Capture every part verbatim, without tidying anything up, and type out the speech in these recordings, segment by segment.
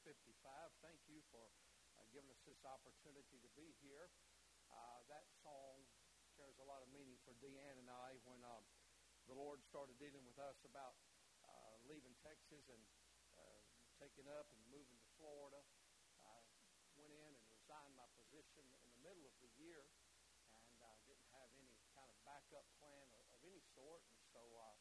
fifty-five. Thank you for uh, giving us this opportunity to be here. Uh, that song carries a lot of meaning for Deanne and I when um, the Lord started dealing with us about uh, leaving Texas and uh, taking up and moving to Florida. I went in and resigned my position in the middle of the year and uh, didn't have any kind of backup plan of, of any sort. And so uh,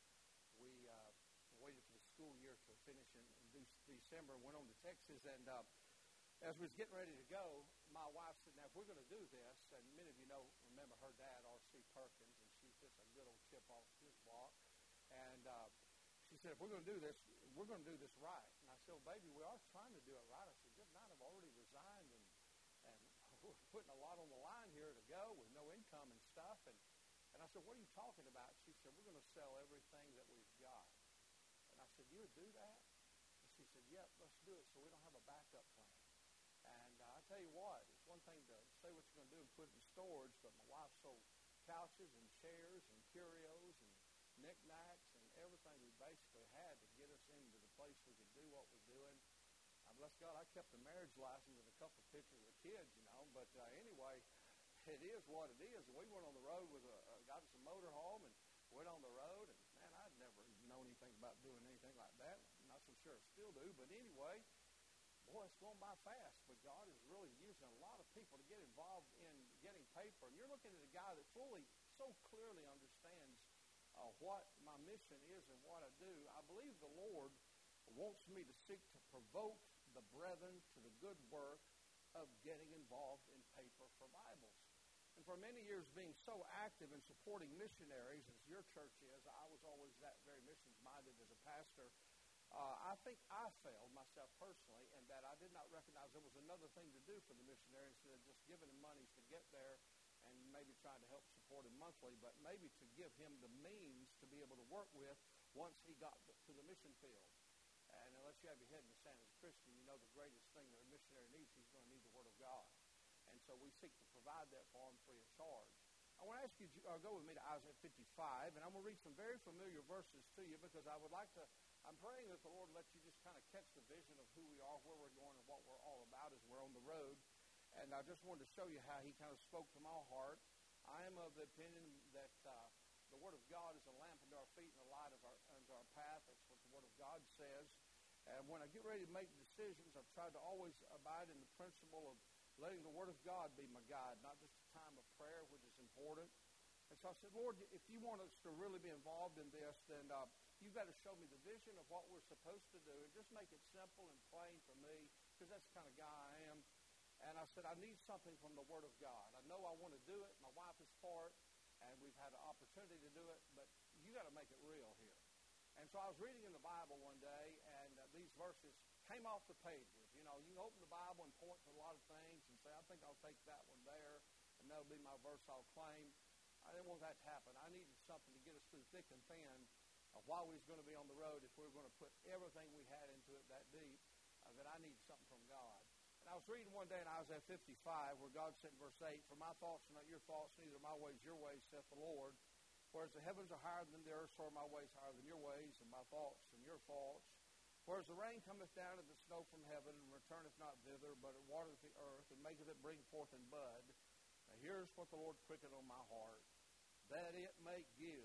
we uh, waited for the school year to finish in, in December and went on to Texas. And uh, as we was getting ready to go, my wife said, now, if we're going to do this, and many of you know, remember her dad, R C Perkins, and she's just a good old chip off his block. And uh, she said, if we're going to do this, we're going to do this right. And I said, well, baby, we are trying to do it right. I said, good night, I've already resigned, and, and we're putting a lot on the line here to go with no income and stuff. And, and I said, what are you talking about? She said, we're going to sell everything that we've got. And I said, you would do that? And she said, yep, let's do it so we don't have a backup plan. And uh, I tell you what, it's one thing to say what you're going to do and put it in storage, but my wife sold couches and chairs and curios and knickknacks and everything we basically had to get us into the place we could do what we're doing. Uh, bless God, I kept the marriage license and a couple of pictures of the kids, you know. But uh, anyway, it is what it is. We went on the road with a, uh, got us a motorhome and went on the road. And, man, I'd never even known anything about doing anything like that. I'm not so sure I still do. But anyway, boy, it's going by fast. But God is really using a lot of people to get involved in getting paper. And you're looking at a guy that fully, so clearly understands uh, what my mission is and what I do. I believe the Lord wants me to seek to provoke the brethren to the good work of getting involved in paper for Bibles. And for many years being so active in supporting missionaries, as your church is, I was always that very missions-minded as a pastor. Uh, I think I failed myself personally in that I did not recognize there was another thing to do for the missionary instead of just giving him monies to get there and maybe trying to help support him monthly, but maybe to give him the means to be able to work with once he got to the mission field. And unless you have your head in the sand as a Christian, you know the greatest thing that a missionary needs, he's going to need the Word of God. And so we seek to provide that for him free of charge. I want to ask you to uh, go with me to Isaiah fifty-five, and I'm going to read some very familiar verses to you because I would like to, I'm praying that the Lord let you just kind of catch the vision of who we are, where we're going, and what we're all about as we're on the road. And I just wanted to show you how he kind of spoke to my heart. I am of the opinion that uh, the Word of God is a lamp unto our feet and a light of our, unto our path. That's what the Word of God says. And when I get ready to make decisions, I've tried to always abide in the principle of letting the Word of God be my guide, not just a time of prayer, which is important. And so I said, Lord, if you want us to really be involved in this, then uh, you've got to show me the vision of what we're supposed to do and just make it simple and plain for me because that's the kind of guy I am. And I said, I need something from the Word of God. I know I want to do it. My wife is for it, and we've had an opportunity to do it, but you got to make it real here. And so I was reading in the Bible one day, and uh, these verses came off the pages. You know, you can open the Bible and point to a lot of things and say, I think I'll take that one there, and that'll be my verse I'll claim. I didn't want that to happen. I needed something to get us through thick and thin of while we was going to be on the road. If we were going to put everything we had into it that deep, uh, that I needed something from God. And I was reading one day in Isaiah fifty-five where God said in verse eight, for my thoughts are not your thoughts, neither my ways your ways, saith the Lord. Whereas the heavens are higher than the earth, so are my ways higher than your ways, and my thoughts than your thoughts. Whereas the rain cometh down and the snow from heaven, and returneth not thither, but it watereth the earth, and maketh it bring forth and bud. Now here's what the Lord pricketh on my heart, that it may give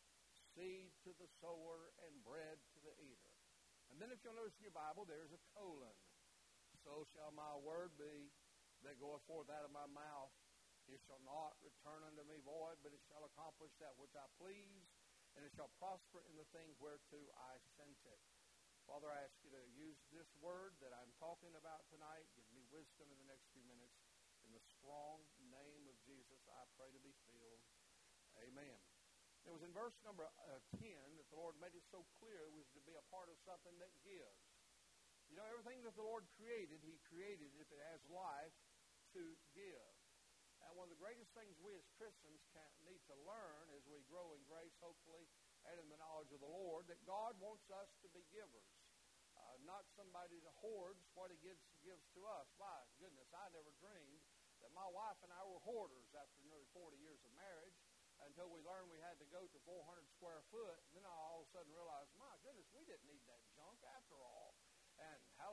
seed to the sower and bread to the eater. And then if you'll notice in your Bible, there's a colon. So shall my word be that goeth forth out of my mouth. It shall not return unto me void, but it shall accomplish that which I please, and it shall prosper in the thing whereto I sent it. Father, I ask you to use this word that I'm talking about tonight. Give me wisdom in the next few minutes. In the strong name of Jesus, I pray to be filled. Amen. It was in verse number uh, ten that the Lord made it so clear it was to be a part of something that gives. You know, everything that the Lord created, He created, if it has life, to give. And one of the greatest things we as Christians can, need to learn as we grow in grace, hopefully, and in the knowledge of the Lord, that God wants us to be givers. Uh, not somebody that hoards what He gives, gives to us. My goodness, I never dreamed that my wife and I were hoarders after nearly forty years of marriage until we learned we had to go to four hundred square foot. And then I all of a sudden realized, my goodness, we didn't need that junk after all. And hallelujah, did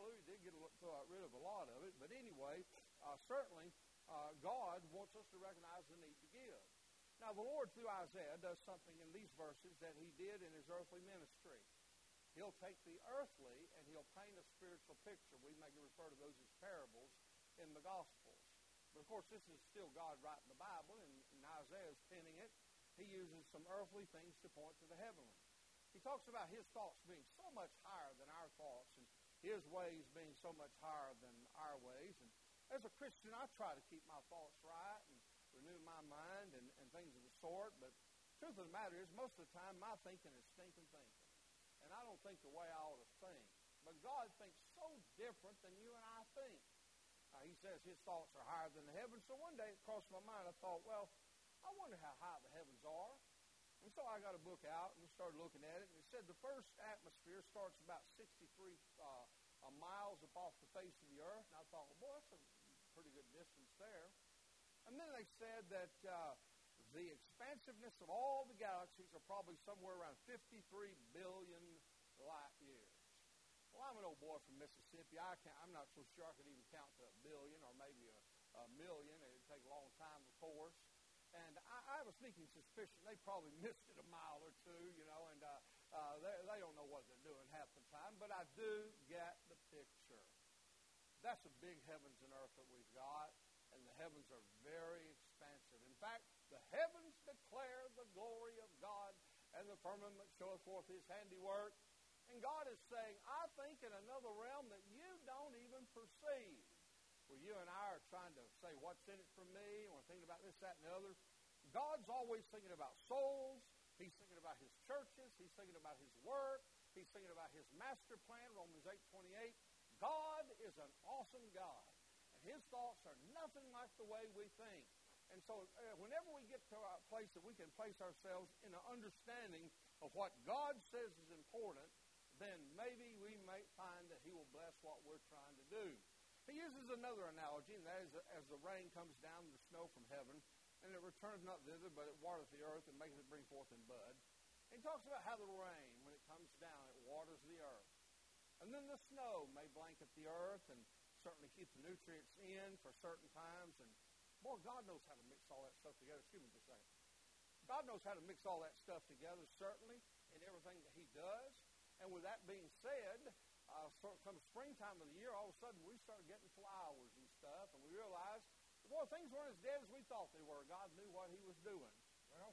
get a, throw rid of a lot of it. But anyway, uh, certainly uh, God wants us to recognize the need to give. Now, the Lord, through Isaiah, does something in these verses that he did in his earthly ministry. He'll take the earthly and he'll paint a spiritual picture. We may refer to those as parables in the Gospels. But, of course, this is still God writing the Bible, and, and Isaiah is penning it. He uses some earthly things to point to the heavenly. He talks about his thoughts being so much higher than our thoughts and his ways being so much higher than our ways. And as a Christian, I try to keep my thoughts right and renew my mind and, and things of the sort. But the truth of the matter is, most of the time, my thinking is stinking thinking. And I don't think the way I ought to think. But God thinks so different than you and I think. Uh, he says his thoughts are higher than the heavens. So one day it crossed my mind. I thought, well, I wonder how high the heavens are. And so I got a book out and started looking at it. And it said the first atmosphere starts about sixty-three uh, uh, miles up off the face of the earth. And I thought, well, boy, that's a pretty good distance there. And then they said that uh, the expansiveness of all the galaxies are probably somewhere around fifty-three billion light years. Well, I'm an old boy from Mississippi. I can't, I'm not so sure I could even count to a billion or maybe a, a million. It would take a long time, of course. And I, I have a sneaking suspicion they probably missed it a mile or two, you know, and uh, uh, they, they don't know what they're doing half the time. But I do get the picture. That's a big heavens and earth that we've got, and the heavens are very expansive. In fact, the heavens declare the glory of God, and the firmament showeth forth his handiwork. And God is saying, I think in another realm that you don't even perceive. Where you and I are trying to say, what's in it for me? And we're thinking about this, that, and the other. God's always thinking about souls. He's thinking about his churches. He's thinking about his work. He's thinking about his master plan, Romans eight twenty-eight. God is an awesome God. And his thoughts are nothing like the way we think. And so uh, whenever we get to a place that we can place ourselves in an understanding of what God says is important, then maybe we may find that he will bless what we're trying to do. He uses another analogy, and that is as the rain comes down, the snow from heaven, and it returns not thither, but it watereth the earth and maketh it bring forth in bud. And he talks about how the rain, when it comes down, it waters the earth. And then the snow may blanket the earth and certainly keep the nutrients in for certain times. And boy, God knows how to mix all that stuff together. Excuse me just a second. God knows how to mix all that stuff together, certainly, in everything that he does. And with that being said, uh, so come springtime of the year, all of a sudden we start getting flowers and stuff, and we realize, well, things weren't as dead as we thought they were. God knew what he was doing. Well,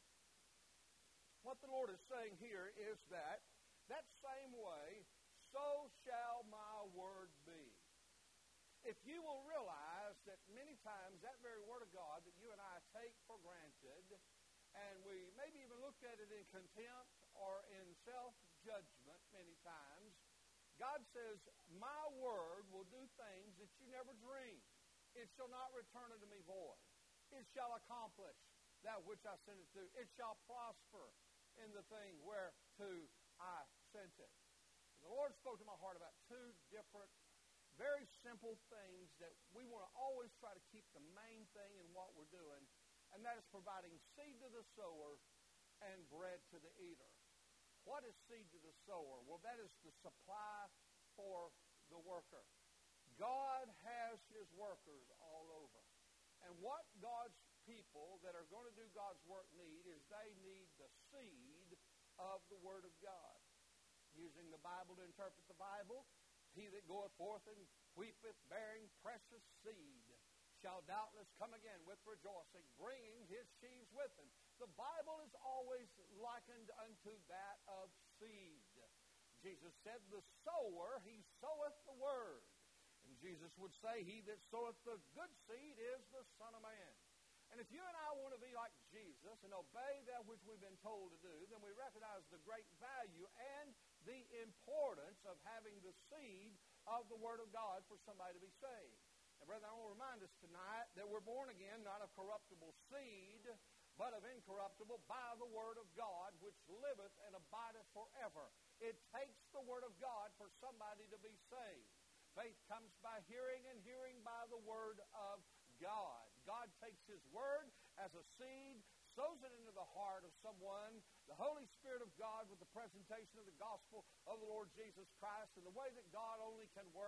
what the Lord is saying here is that that same way, so shall my word be. If you will realize that many times that very word of God that you and I take for granted, and we maybe even look at it in contempt or in self-judgment many times, God says, my word will do things that you never dreamed. It shall not return unto me void. It shall accomplish that which I sent it to. It shall prosper in the thing whereto I sent it. And the Lord spoke to my heart about two different, very simple things that we want to always try to keep the main thing in what we're doing, and that is providing seed to the sower and bread to the eater. What is seed to the sower? Well, that is the supply for the worker. God has his workers all over. And what God's people that are going to do God's work need is they need the seed of the Word of God. Using the Bible to interpret the Bible, he that goeth forth and weepeth, bearing precious seed, shall doubtless come again with rejoicing, bringing his sheaves with him. The Bible is always likened unto that of seed. Jesus said, the sower, he soweth the word. And Jesus would say, he that soweth the good seed is the Son of Man. And if you and I want to be like Jesus and obey that which we've been told to do, then we recognize the great value and the importance of having the seed of the Word of God for somebody to be saved. Now, brethren, I want to remind us tonight that we're born again, not of corruptible seed, but of incorruptible by the Word of God, which liveth and abideth forever. It takes the Word of God for somebody to be saved. Faith comes by hearing, and hearing by the Word of God. God takes his Word as a seed, sows it into the heart of someone. The Holy Spirit of God, with the presentation of the gospel of the Lord Jesus Christ, and the way that God only can work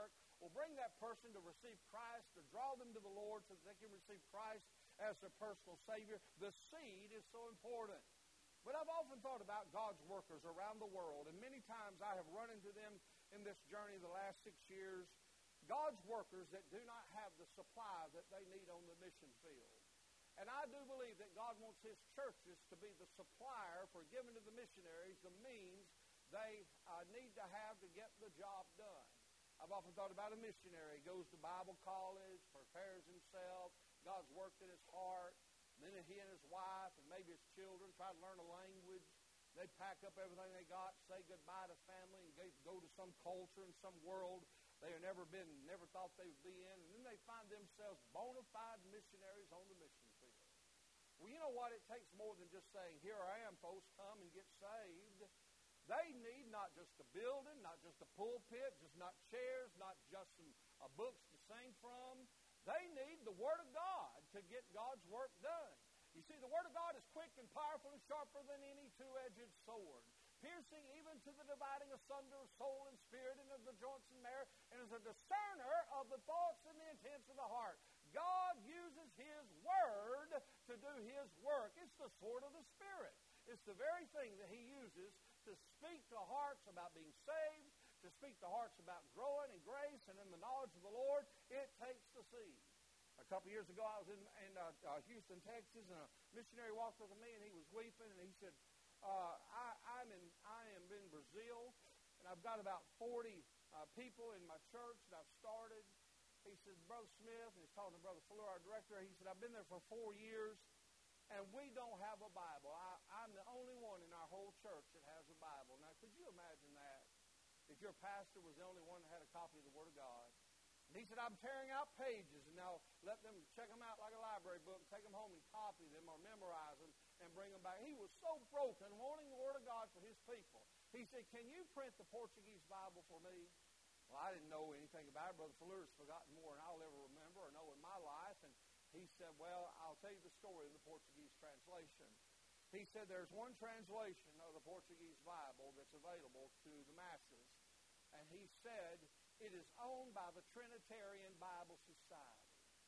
will bring that person to receive Christ, to draw them to the Lord so that they can receive Christ as their personal Savior. The seed is so important. But I've often thought about God's workers around the world, and many times I have run into them in this journey the last six years. God's workers that do not have the supply that they need on the mission field. And I do believe that God wants His churches to be the supplier for giving to the missionaries the means they uh, need to have to get the job done. I've often thought about a missionary. He goes to Bible college, prepares himself. God's worked in his heart. Then he and his wife and maybe his children try to learn a language. They pack up everything they got, say goodbye to family, and go to some culture and some world they have never been, never thought they would be in. And then they find themselves bona fide missionaries on the mission field. Well, you know what? It takes more than just saying, here I am, folks, come and get saved. They need not just a building, not just a pulpit, just not chairs, not just some uh, books to sing from. They need the Word of God to get God's work done. You see, the Word of God is quick and powerful and sharper than any two-edged sword, piercing even to the dividing asunder of soul and spirit and of the joints and marrow, and is a discerner of the thoughts and the intents of the heart. God uses His Word to do His work. It's the sword of the Spirit. It's the very thing that He uses to speak to hearts about being saved, to speak to hearts about growing in grace and in the knowledge of the Lord. It takes the seed. A couple years ago, I was in, in uh, uh, Houston, Texas, and a missionary walked up to me, and he was weeping, and he said, uh, I, I'm in, I am in Brazil, and I've got about forty uh, people in my church that I've started. He said, Brother Smith, and he's talking to Brother Fuller, our director, he said, I've been there for four years, and we don't have a Bible. I, I'm the only one in our whole church that has a Bible. Now, could you imagine that? If your pastor was the only one that had a copy of the Word of God. And he said, I'm tearing out pages, and now let them check them out like a library book, take them home and copy them or memorize them and bring them back. He was so broken, wanting the Word of God for his people. He said, can you print the Portuguese Bible for me? Well, I didn't know anything about it. Brother Fuller's forgotten more than I'll ever remember or know in my life. And he said, well, I'll tell you the story of the Portuguese translation. He said there's one translation of the Portuguese Bible that's available to the masses. And he said it is owned by the Trinitarian Bible Society.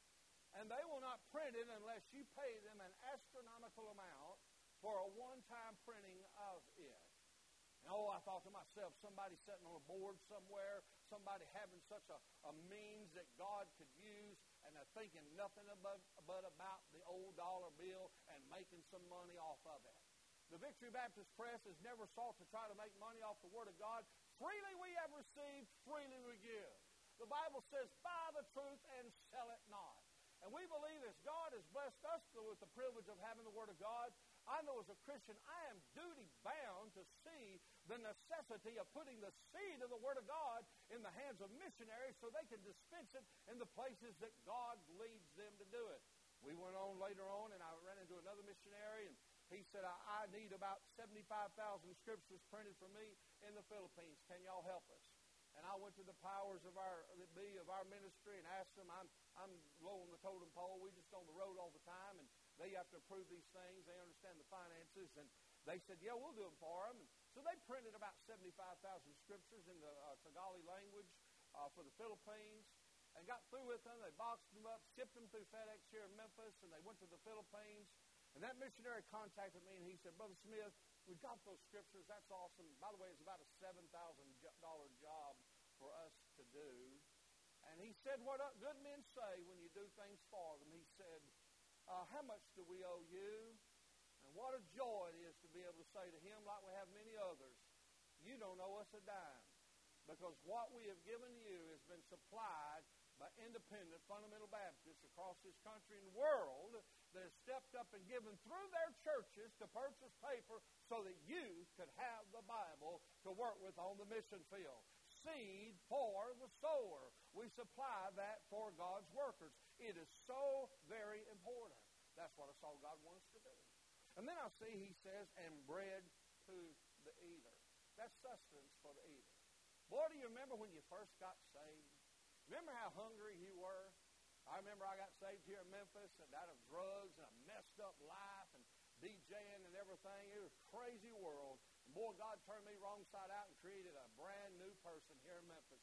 And they will not print it unless you pay them an astronomical amount for a one-time printing of it. And oh, I thought to myself, somebody sitting on a board somewhere, somebody having such a, a means that God could use, and they're thinking nothing about, but about the old dollar bill and making some money off of it. The Victory Baptist Press has never sought to try to make money off the Word of God. Freely we have received, freely we give. The Bible says, buy the truth and sell it not. And we believe as God has blessed us with the privilege of having the Word of God, I know as a Christian I am duty-bound to see the necessity of putting the seed of the Word of God in the hands of missionaries so they can dispense it in the places that God leads them to do it. We went on later on, and I ran into another missionary, and he said, I, I need about seventy-five thousand scriptures printed for me in the Philippines. Can y'all help us? And I went to the powers of our that be of our ministry and asked them, I'm I'm low on the totem pole. We're just on the road all the time, and they have to approve these things. They understand the finances. And they said, yeah, we'll do them for them. And so they printed about seventy-five thousand scriptures in the uh, Tagalog language uh, for the Philippines and got through with them. They boxed them up, shipped them through FedEx here in Memphis, and they went to the Philippines. And that missionary contacted me, and he said, Brother Smith, we've got those scriptures. That's awesome. By the way, it's about a seven thousand dollars job for us to do. And he said, what good men say when you do things for them. He said, uh, how much do we owe you? And what a joy it is to be able to say to him, like we have many others, you don't owe us a dime. Because what we have given you has been supplied by independent fundamental Baptists across this country and world that have stepped up and given through their churches to purchase paper so that you could have the Bible to work with on the mission field. Seed for the sower. We supply that for God's workers. It is so very important. That's what I saw God wants to do. And then I see he says, and bread to the eater. That's sustenance for the eater. Boy, do you remember when you first got saved? Remember how hungry you were? I remember I got saved here in Memphis and out of drugs and a messed up life and DJing and everything. It was a crazy world. And boy, God turned me wrong side out and created a brand new person here in Memphis.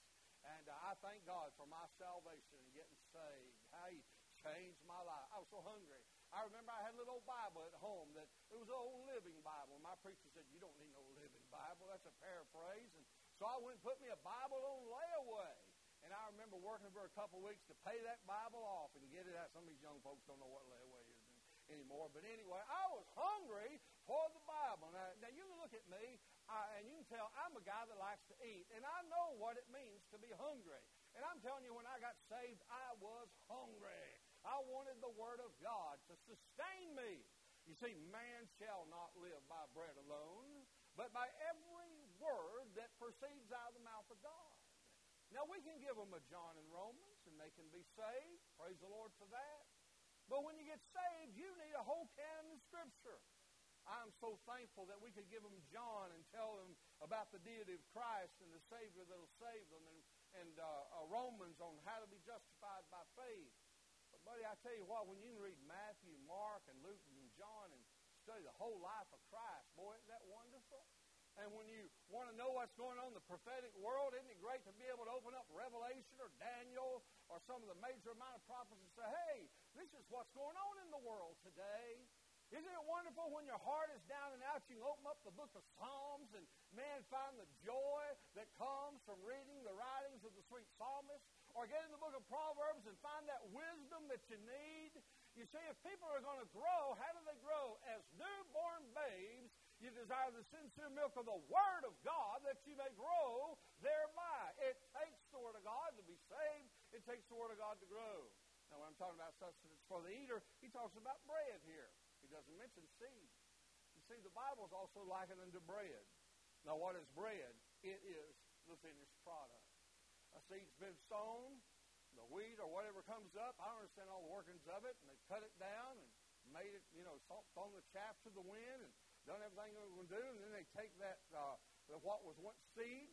And uh, I thank God for my salvation and getting saved. How He changed my life. I was so hungry. I remember I had a little old Bible at home that it was an old Living Bible. My preacher said, you don't need no Living Bible. That's a paraphrase. And so I went and put me a Bible on layaway. And I remember working for a couple of weeks to pay that Bible off and get it out. Some of these young folks don't know what layaway is anymore. But anyway, I was hungry for the Bible. Now, now you can look at me, uh, and you can tell I'm a guy that likes to eat. And I know what it means to be hungry. And I'm telling you, when I got saved, I was hungry. I wanted the Word of God to sustain me. You see, man shall not live by bread alone, but by every word that proceeds out of the mouth of God. Now, we can give them a John and Romans, and they can be saved. Praise the Lord for that. But when you get saved, you need a whole canon of Scripture. I'm so thankful that we could give them John and tell them about the deity of Christ and the Savior that will save them, and, and uh, uh, Romans on how to be justified by faith. But, buddy, I tell you what, when you can read Matthew, Mark, and Luke, and John, and study the whole life of Christ, boy, isn't that wonderful? And when you want to know what's going on in the prophetic world, isn't it great to be able to open up Revelation or Daniel or some of the major amount of prophets and say, hey, this is what's going on in the world today. Isn't it wonderful when your heart is down and out, you can open up the book of Psalms and, man, find the joy that comes from reading the writings of the sweet psalmist, or get in the book of Proverbs and find that wisdom that you need. You see, if people are going to grow, how do they grow? As newborn babes, you desire the sincere milk of the Word of God that you may grow thereby. It takes the Word of God to be saved. It takes the Word of God to grow. Now, when I'm talking about sustenance for the eater, he talks about bread here. He doesn't mention seed. You see, the Bible is also likened unto bread. Now, what is bread? It is the finished product. A seed's been sown, the wheat or whatever comes up. I don't understand all the workings of it, and they cut it down and made it, you know, thrown the chaff to the wind and done everything they were going to do, and then they take that, uh, what was once seed,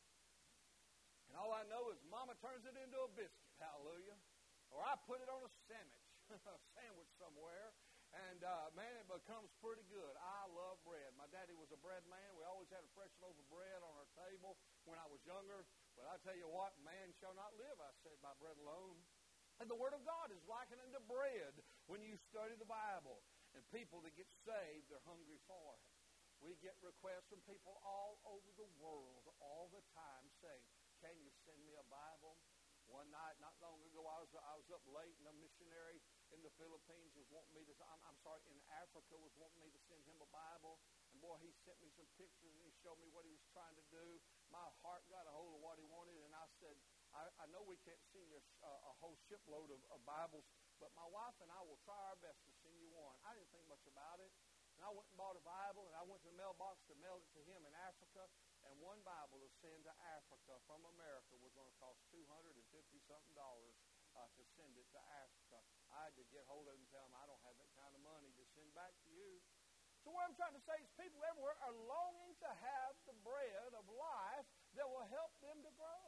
and all I know is Mama turns it into a biscuit, hallelujah, or I put it on a sandwich, a sandwich somewhere, and, uh, man, it becomes pretty good. I love bread. My daddy was a bread man. We always had a fresh loaf of bread on our table when I was younger, but I tell you what, man shall not live, I said, by bread alone. And the Word of God is likened unto bread when you study the Bible. And people that get saved, they're hungry for it. We get requests from people all over the world all the time saying, can you send me a Bible? One night, not long ago, I was I was up late, and a missionary in the Philippines was wanting me to, I'm, I'm sorry, in Africa was wanting me to send him a Bible. And boy, he sent me some pictures, and he showed me what he was trying to do. My heart got a hold of what he wanted, and I said, I, I know we can't send you a, a whole shipload of, of Bibles, but my wife and I will try our best to send you one. I didn't think much about it. And I went and bought a Bible, and I went to the mailbox to mail it to him in Africa. And one Bible to send to Africa from America was going to cost two hundred fifty something dollars uh, to send it to Africa. I had to get hold of him and tell him I don't have that kind of money to send back to you. So what I'm trying to say is people everywhere are longing to have the bread of life that will help them to grow.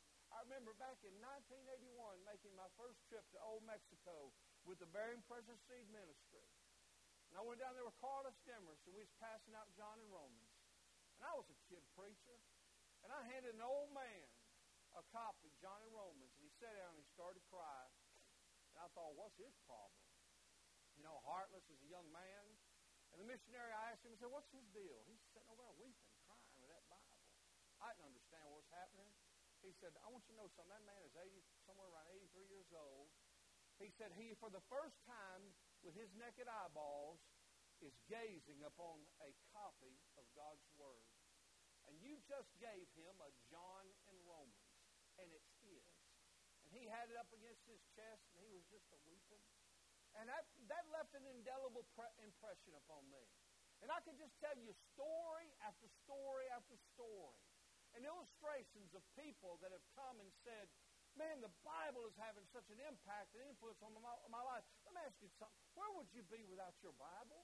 I remember back in nineteen eighty-one making my first trip to Old Mexico with the Bearing Precious Seed Ministry. And I went down there with Carlos Demers, and we was passing out John and Romans. And I was a kid preacher. And I handed an old man a copy of John and Romans, and he sat down and he started crying. And I thought, what's his problem? You know, heartless as a young man. And the missionary, I asked him, I said, what's his deal? He's sitting over there weeping, crying with that Bible. I didn't understand what was happening. He said, I want you to know something. That man is eighty, somewhere around eighty-three years old. He said he, for the first time, with his naked eyeballs, is gazing upon a copy of God's Word. And you just gave him a John and Romans, and it's his. And he had it up against his chest, and he was just a weeping. And that, that left an indelible pre- impression upon me. And I could just tell you story after story after story, and illustrations of people that have come and said, man, the Bible is having such an impact and influence on my, my life. Let me ask you something. Where would you be without your Bible?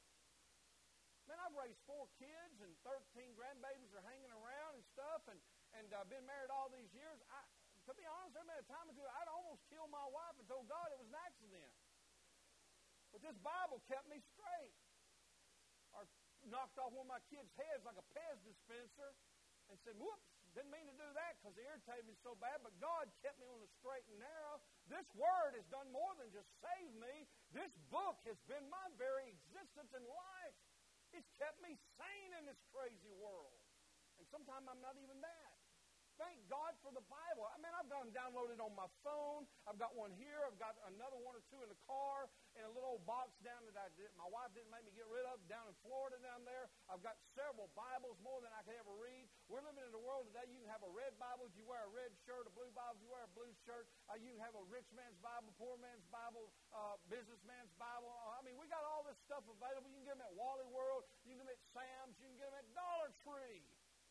Man, I've raised four kids, and thirteen grandbabies are hanging around and stuff, and and uh, been married all these years. I, to be honest, there been a time or two I'd almost killed my wife and told God it was an accident. But this Bible kept me straight. Or knocked off one of my kids' heads like a Pez dispenser and said, whoops, Didn't mean to do that because it irritated me so bad, but God kept me on the straight and narrow. This Word has done more than just save me. This book has been my very existence in life. It's kept me sane in this crazy world. And sometimes I'm not even that. Thank God for the Bible. I mean, I've got them downloaded on my phone. I've got one here. I've got another one or two in the car, in a little old box down that I did, my wife didn't make me get rid of, down in Florida down there. I've got several Bibles, more than I could ever read. We're living in a world today, you can have a red Bible if you wear a red shirt, a blue Bible if you wear a blue shirt. Uh, you can have a rich man's Bible, poor man's Bible, uh, businessman's Bible. Uh, I mean, we got all this stuff available. You can get them at Wally World. You can get them at Sam's. You can get them at Dollar Tree.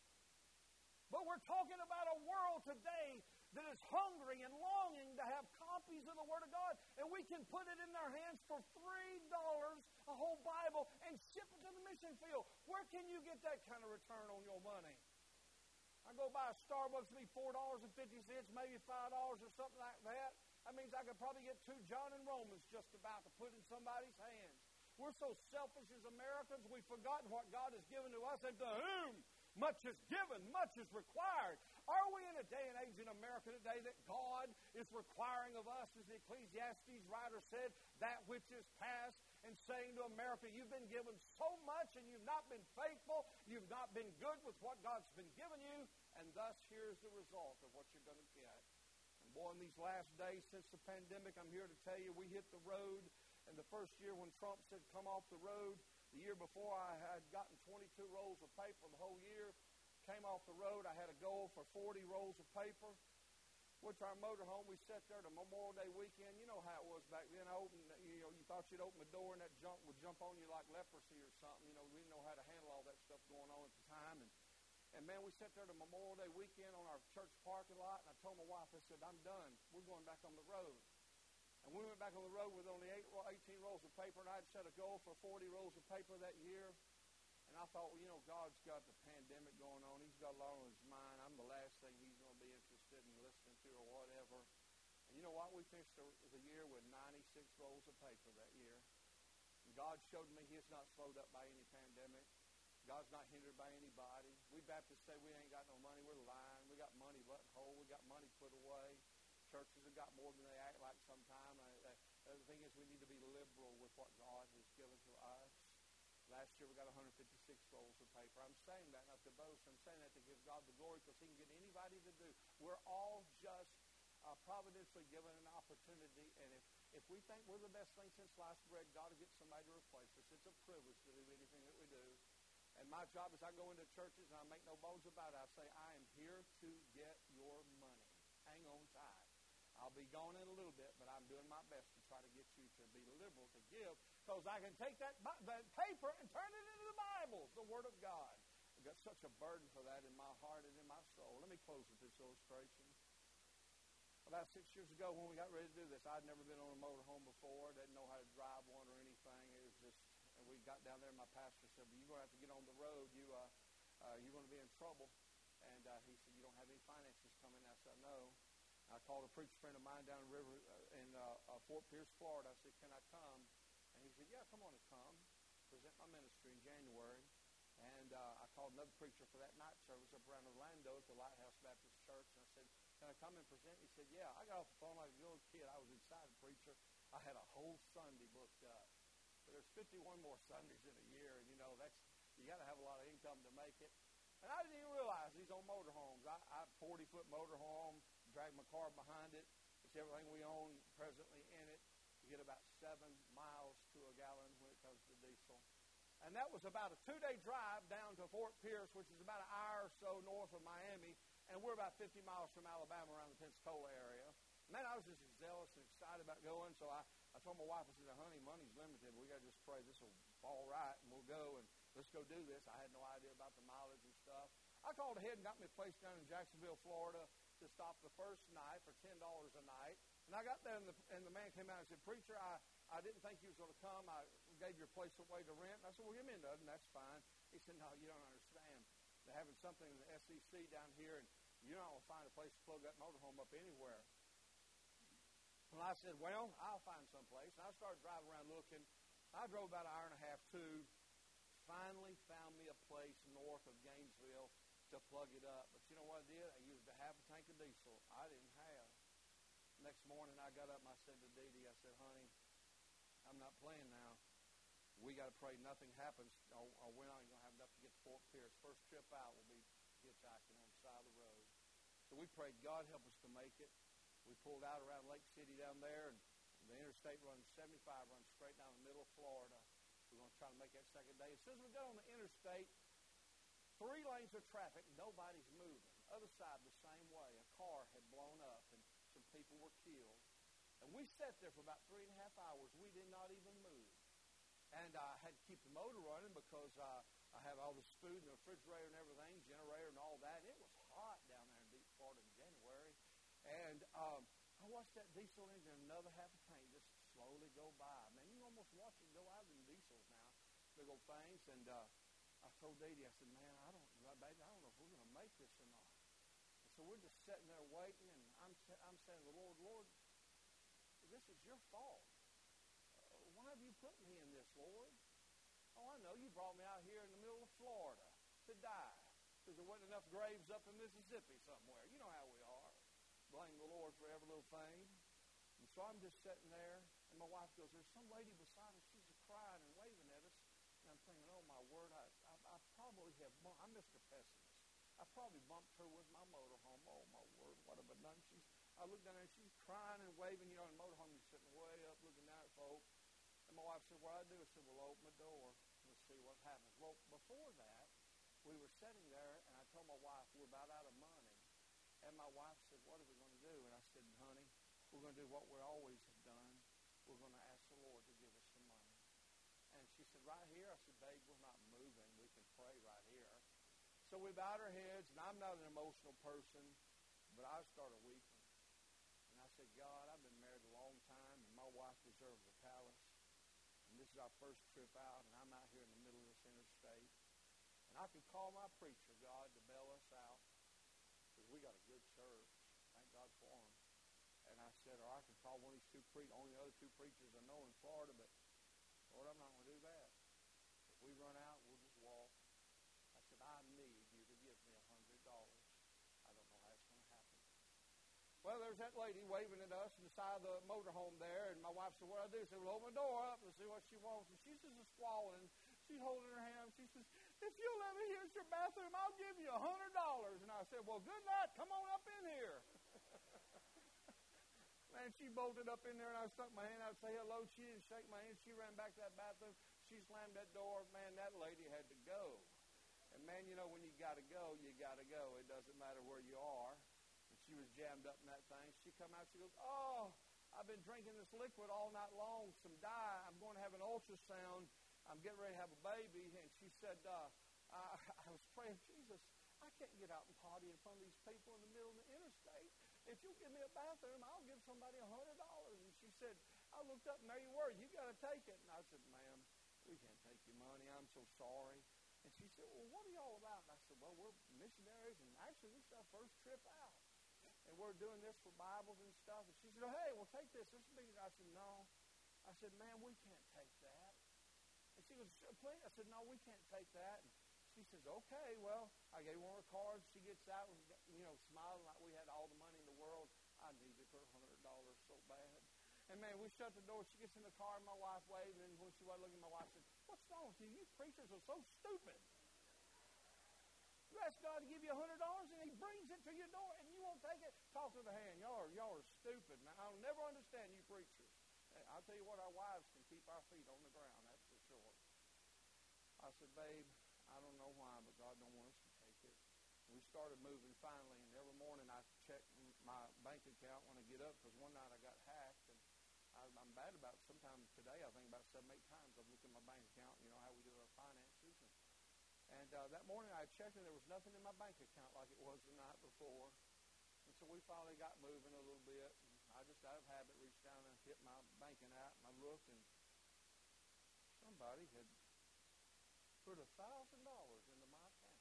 But we're talking about a world today that is hungry and longing to have copies of the Word of God. And we can put it in their hands for three dollars, a whole Bible, and ship it to the mission field. Where can you get that kind of return on your money? I go by a Starbucks, it'll be four dollars and fifty cents, maybe five dollars or something like that. That means I could probably get two John and Romans just about to put in somebody's hands. We're so selfish as Americans, we've forgotten what God has given to us, and to whom much is given, much is required. Are we in a day and age in America today that God is requiring of us, as the Ecclesiastes writer said, that which is past, and saying to America, you've been given so much and you've not been faithful, you've not been good with what God's been giving you, and thus here's the result of what you're going to get. And boy, in these last days since the pandemic, I'm here to tell you, we hit the road, and the first year when Trump said come off the road, the year before, I had gotten twenty-two rolls of paper the whole year. Came off the road, I had a goal for forty rolls of paper. Went to our motorhome. We sat there to Memorial Day weekend. You know how it was back then. I opened, you know, you thought you'd open the door and that junk would jump on you like leprosy or something. You know, we didn't know how to handle all that stuff going on at the time. And, and man, we sat there to Memorial Day weekend on our church parking lot, and I told my wife, I said, I'm done. We're going back on the road. And we went back on the road with only eight, eighteen rolls of paper, and I'd set a goal for forty rolls of paper that year. And I thought, well, you know, God's got the pandemic going on. He's got a lot on his mind. I'm the last thing he's going to be interested in listening to or whatever. And you know what? We finished the, the year with ninety-six rolls of paper that year. And God showed me he's not slowed up by any pandemic. God's not hindered by anybody. We Baptists say we ain't got no money. We're lying. We got money buttonhole. We got money put away. Churches have got more than they act like sometimes. Uh, the thing is, we need to be liberal with what God has given to us. Last year, we got one hundred fifty-six rolls of paper. I'm saying that not to boast. I'm saying that to give God the glory because he can get anybody to do. We're all just uh, providentially given an opportunity. And if, if we think we're the best thing since sliced bread, God will get somebody to replace us. It's a privilege to do anything that we do. And my job is I go into churches and I make no bones about it. I say, I am here to get your money. Hang on tight. I'll be gone in a little bit, but I'm doing my best to try to get you to be liberal, to give, because I can take that, that paper and turn it into the Bible, the Word of God. I've got such a burden for that in my heart and in my soul. Let me close with this illustration. About six years ago when we got ready to do this, I'd never been on a motorhome before, didn't know how to drive one or anything. It was just, and we got down there and my pastor said, well, you're going to have to get on the road. You, uh, uh, you're going to be in trouble. And uh, he said, you don't have any finances coming? I said, no. I called a preacher friend of mine down in River uh, in uh, uh, Fort Pierce, Florida. I said, can I come? And he said, yeah, come on and come. Present my ministry in January. And uh, I called another preacher for that night service up around Orlando at the Lighthouse Baptist Church. And I said, can I come and present? He said, yeah. I got off the phone like a little kid. I was inside the preacher. I had a whole Sunday booked up. But there's fifty-one more Sundays in a year. And, you know, that's you got to have a lot of income to make it. And I didn't even realize these old motorhomes. I, I have a forty-foot motorhome. Drag my car behind it. It's everything we own presently in it. You get about seven miles to a gallon when it comes to diesel. And that was about a two-day drive down to Fort Pierce, which is about an hour or so north of Miami. And we're about fifty miles from Alabama around the Pensacola area. Man, I was just zealous and excited about going. So I, I told my wife, I said, honey, money's limited. We got to just pray this will fall right and we'll go and let's go do this. I had no idea about the mileage and stuff. I called ahead and got me a place down in Jacksonville, Florida, to stop the first night for ten dollars a night. And I got there, and the, and the man came out and said, Preacher, I, I didn't think you was going to come. I gave your place away to rent. And I said, well, give me another, and that's fine. He said, no, you don't understand. They're having something in the S E C down here, and you're not going to find a place to plug that motorhome up anywhere. And I said, well, I'll find some place. And I started driving around looking. I drove about an hour and a half, two. Finally found me a place north of Gainesville. to plug it up. But you know what I did? I used a half a tank of diesel. I didn't have. Next morning I got up and I said to Dee Dee, I said, honey, I'm not playing now. We got to pray nothing happens, or, or we're not going to have enough to get to Fort Pierce. First trip out will be hitchhiking on the side of the road. So we prayed, God help us to make it. We pulled out around Lake City down there, and the interstate runs seventy-five, runs straight down the middle of Florida. We're going to try to make that second day. As soon as we got on the interstate, three lanes of traffic, nobody's moving. Other side the same way. A car had blown up, and some people were killed. And we sat there for about three and a half hours. We did not even move. And I had to keep the motor running because uh, I have all this food in the refrigerator and everything, generator and all that. And it was hot down there in deep Florida in January. And um, I watched that diesel engine, another half a tank, just slowly go by. Man, you can almost watch it go out in diesels now, big old things. And uh, I told Dee Dee, I said, man, I don't, baby, I don't know if we're going to make this or not. And so we're just sitting there waiting, and I'm, I'm saying, the Lord, Lord, this is your fault. Why have you put me in this, Lord? Oh, I know. You brought me out here in the middle of Florida to die because there wasn't enough graves up in Mississippi somewhere. You know how we are. Blame the Lord for every little thing. And so I'm just sitting there, and my wife goes, there's some lady beside us. She's crying and waving at us. And I'm thinking, oh, my word, I, I, I probably have bumped. I'm Mister Pessimist. I probably bumped her with my motorhome. Oh, my word, what have I done? She's, I look down there, and she's crying and waving. You know, in the motorhome, you're sitting way up looking down at folk. And my wife said, what I do? I said, well, open the door. Let's see what happens. Well, before that, we were sitting there, and I told my wife, we're about out of money. And my wife said, what are we going to do? And I said, honey, we're going to do what we always have done. We're going to ask the Lord to give us some money. And she said, right here? I said, babe, we're not moving. We can pray right here. So we bowed our heads, and I'm not an emotional person, but I started weeping. And I said, God, I've been married a long time, and my wife deserves a palace. And this is our first trip out, and I'm out here in the middle of this interstate. And I could call my preacher, God, to bail us out, because we got a good church. Thank God for them. And I said, or I could call one of these two preachers, only the other two preachers I know in Florida, but, Lord, I'm not going to do that. If we run out, we'll just walk. I said, I need you to give me one hundred dollars. I don't know how it's going to happen. Well, there's that lady waving at us on the side of the motorhome there, and my wife said, what do I do? I said, well, open the door up and see what she wants. And she's just squalling. She's holding her hand. She says, if you'll let me use your bathroom, I'll give you one hundred dollars. And I said, well, good luck. Come on up in here. Man, she bolted up in there, and I stuck my hand out to say hello. She didn't shake my hand. She ran back to that bathroom. She slammed that door. Man, that lady had to go. And, man, you know, when you got to go, you got to go. It doesn't matter where you are. And she was jammed up in that thing. She come out. She goes, oh, I've been drinking this liquid all night long, some dye. I'm going to have an ultrasound. I'm getting ready to have a baby. And she said, uh, I, I was praying, Jesus, I can't get out and potty in front of these people in the middle of the interstate. If you'll give me a bathroom, I'll give somebody one hundred dollars. And she said, I looked up, and there you were. You got to take it. And I said, ma'am, we can't take your money. I'm so sorry. And she said, well, what are you all about? And I said, well, we're missionaries, and actually this is our first trip out. And we're doing this for Bibles and stuff. And she said, oh, hey, well, take this. This is big. I said, no. I said, ma'am, we can't take that. And she goes, please. I said, no, we can't take that. And she says, okay, well, I gave her one of her cards. She gets out, and, you know, smiling like we had all the money in the world. I needed her one hundred dollars so bad. And, man, we shut the door. She gets in the car, and my wife waved. And when she was looking, my wife said, what's wrong with you? You preachers are so stupid. You ask God to give you one hundred dollars, and he brings it to your door, and you won't take it. Talk to the hand. Y'all are, y'all are stupid, man. I'll never understand you preachers. I'll tell you what, our wives can keep our feet on the ground, that's for sure. I said, babe, I don't know why, but God don't want us to take it. We started moving finally, and every morning I check my bank account when I get up, because one night I got hacked, and I, I'm bad about it. Sometimes today I think about seven, eight times I've looked at my bank account, you know, how we do our finances. And, and uh, that morning I checked, and there was nothing in my bank account like it was the night before. And so we finally got moving a little bit. And I just out of habit reached down and hit my banking app, and I looked, and somebody had put a thousand dollars into my account.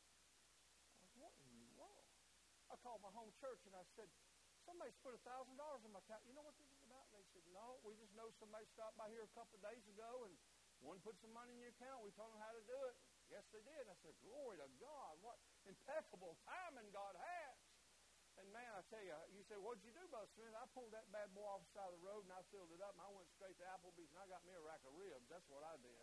I was, what in the world? I called my home church, and I said, somebody's put a thousand dollars in my account. You know what this is about? And they said, no, we just know somebody stopped by here a couple of days ago, and one put some money in your account. We told them how to do it. Yes, they did. I said, glory to God. What? impeccable timing God has. And man, I tell you, you say, what'd you do, Brother Smith? I pulled that bad boy off the side of the road and I filled it up and I went straight to Applebee's and I got me a rack of ribs. That's what I did.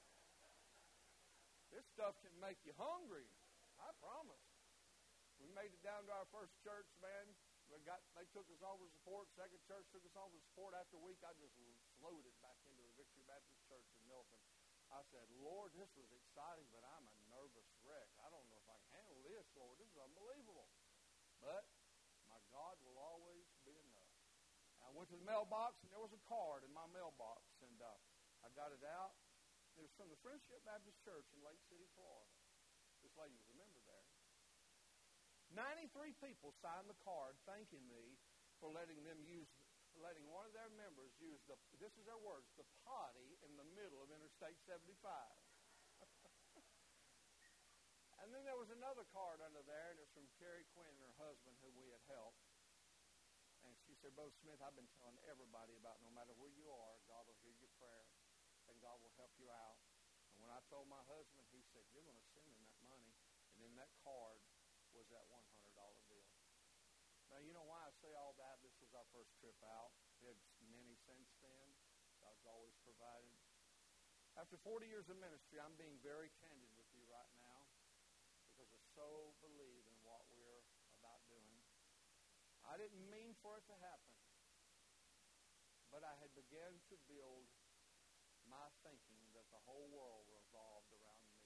This stuff can make you hungry. I promise. We made it down to our first church, man. We got, they took us over to support. Second church took us over to support. After a week, I just floated back into the Victory Baptist Church in Milton. I said, Lord, this was exciting, but I'm a nervous wreck. I don't know if I can handle this, Lord. This is unbelievable. But my God will always be enough. And I went to the mailbox, and there was a card in my mailbox, and uh, I got it out. It was from the Friendship Baptist Church in Lake City, Florida. This lady was a member there. ninety-three people signed the card thanking me for letting them use, letting one of their members use the, this is their words, the potty in the middle of Interstate seventy-five. And then there was another card under there, and it's from Carrie Quinn and her husband, who we had helped. And she said, Brother Smith, I've been telling everybody about no matter where you are, God will hear your prayer, and God will help you out. And when I told my husband, he said, you're going to send him that money. And in that card was that one hundred dollar bill. Now, you know why I say all that? This was our first trip out. We had many since then. God's always provided. After forty years of ministry, I'm being very candid with you right now because I so believe in what we're about doing. I didn't mean for it to happen, but I had begun to build my thinking that the whole world revolved around me.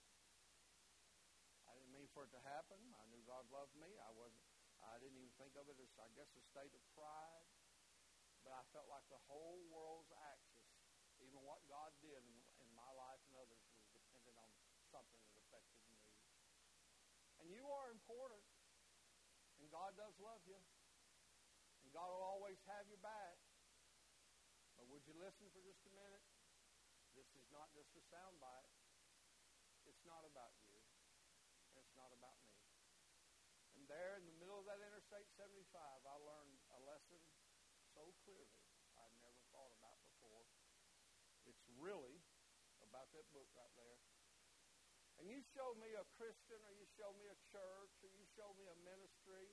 I didn't mean for it to happen. I knew God loved me. I wasn't. I didn't even think of it as, I guess, a state of pride. But I felt like the whole world's axis, even what God did in, in my life and others, was dependent on something that affected me. And you are important. And God does love you. And God will always have your back. But would you listen for just a minute? This is not just a soundbite. It's not about you. And it's not about me. And there in the middle of that Interstate seventy-five, I learned a lesson so clearly I'd never thought about before. It's really about that book right there. And you show me a Christian, or you show me a church, or you show me a ministry,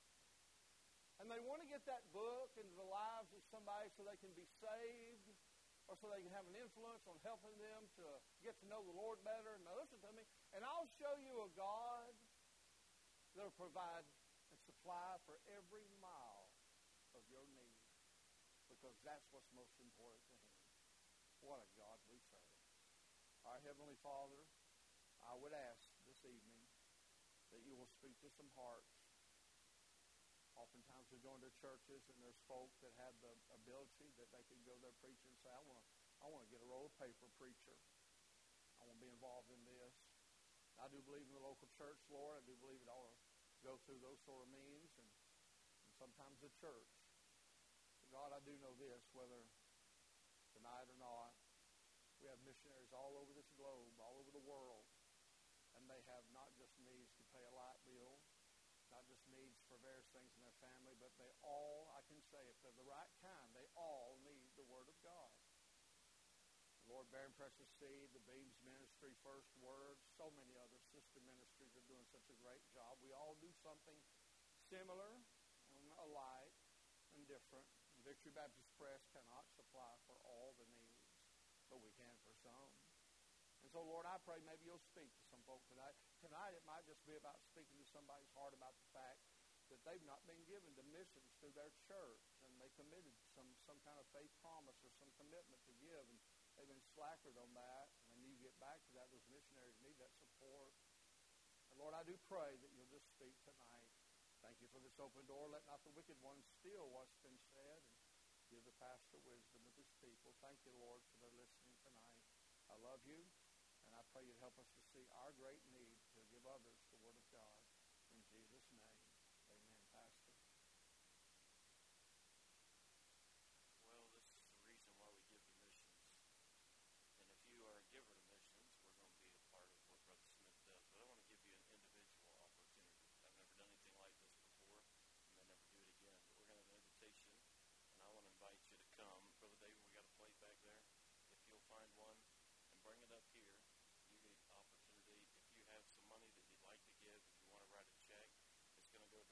and they want to get that book into the lives of somebody so they can be saved, or so they can have an influence on helping them to get to know the Lord better. And listen to me, and I'll show you a God that will provide and supply for every mile of your need, because that's what's most important to Him. What a God we serve. Our Heavenly Father, I would ask this evening that you will speak to some hearts. Oftentimes we go into churches and there's folk that have the ability that they can go to their preacher and say, I want to I want to get a roll of paper, preacher. I want to be involved in this. I do believe in the local church, Lord. I do believe it ought to go through those sort of means, and, and sometimes the church. But God, I do know this, whether tonight or not, we have missionaries all over this globe, all over the world, and they have not just needs to pay a light bill, not just needs for various things in their family, but they all, I can say, if they're the right kind, they all need the Word of God. Lord, Bearing Precious Seed, the Beams Ministry, First Word, so many other sister ministries are doing such a great job. We all do something similar and alike and different. Victory Baptist Press cannot supply for all the needs, but we can for some. And so, Lord, I pray maybe you'll speak to some folk tonight. Tonight it might just be about speaking to somebody's heart about the fact that they've not been given to missions through their church, and they committed some, some kind of faith promise or some commitment to give, and they've been slackered on that. And when you get back to that, those missionaries need that support. And Lord, I do pray that you'll just speak tonight. Thank you for this open door. Let not the wicked one steal what's been said, and give the pastor wisdom of his people. Thank you, Lord, for their listening tonight. I love you, and I pray you'd help us to see our great need to give others the Word of God. In Jesus' name, amen, Pastor. Well, this is the reason why we give to missions. And if you are a giver to missions, we're going to be a part of what Brother Smith does. But I want to give you an individual opportunity. I've never done anything like this before, and may never do it again. But we're going to have an invitation, and I want to invite you to come. Brother David, we got a plate back there. If you'll find one and bring it up here, you get an opportunity. If you have some money that you'd like to give, if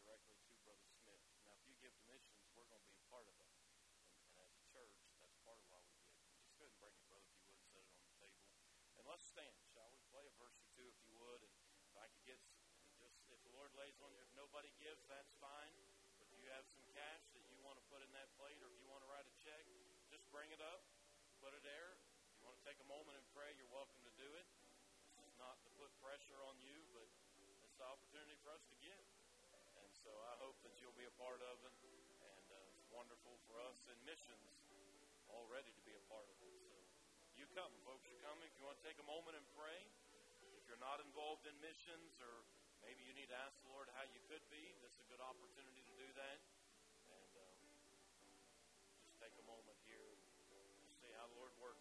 directly to Brother Smith. Now, if you give to missions, we're going to be a part of it. And, and as a church, that's part of why we give. Just go ahead and bring it, brother, if you would, set it on the table. And let's stand, shall we? Play a verse or two if you would. And if I could get, just if the Lord lays on you, if nobody gives, that's fine. But if you have some cash that you want to put in that plate, or if you want to write a check, just bring it up, put it there. If you want to take a moment and pray, you're welcome to do it. This is not to put pressure on you, but it's an opportunity for us to give. And so I hope that you'll be a part of it. And uh, it's wonderful for us in missions already to be a part of it. So you come, folks are coming. If you want to take a moment and pray, if you're not involved in missions, or maybe you need to ask the Lord how you could be, this is a good opportunity to do that. And um, just take a moment here and just see how the Lord works.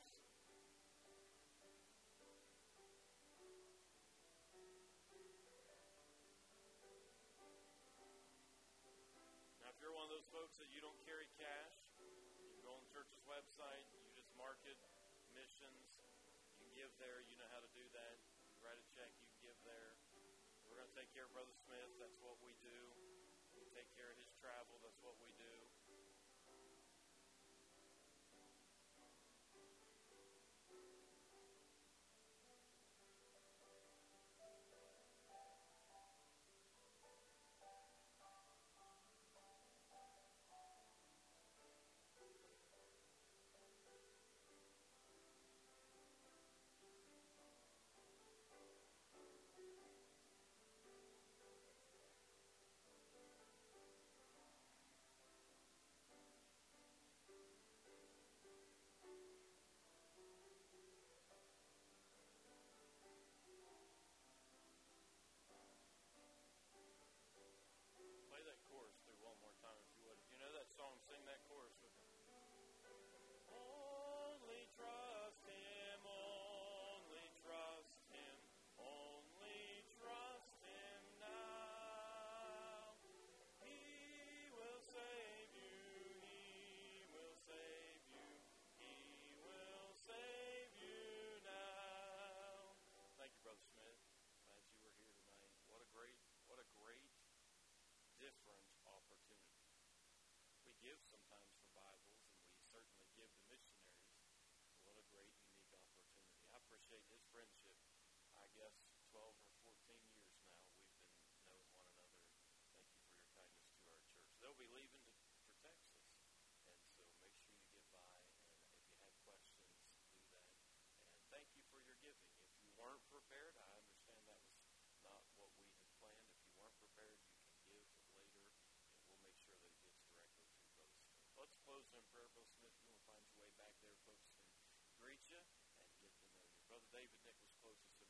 Now, if you're one of those folks that you don't carry cash, you can go on the church's website, you just mark it, missions, you can give there, you know how to do that. You write a check, you can give there. We're going to take care of Brother Smith, that's what we do. We take care of his travel, that's what we do. Play that chorus through one more time if you would. If you know that song, sing that chorus with me. Only trust Him, only trust Him, only trust Him now. He will save you, He will save you, He will save you now. Thank you, Brother Smith. Glad you were here tonight. What a great, what a great different opportunity. We give sometimes for Bibles, and we certainly give to missionaries. What a great, unique opportunity. I appreciate his friendship. I guess twelve or fourteen years now we've been knowing one another. Thank you for your kindness to our church. They'll be leaving to, for Texas, and so make sure you get by, and if you have questions, do that. And thank you for your giving. If you weren't prepared, I understand that was not what we had planned. If you weren't prepared, you can give later, and we'll make sure that it gets directly to Brother Smith. Let's close in prayer. Brother Smith, if you want to find your way back there, folks can greet you and get to know you. Brother David Nicholas closes us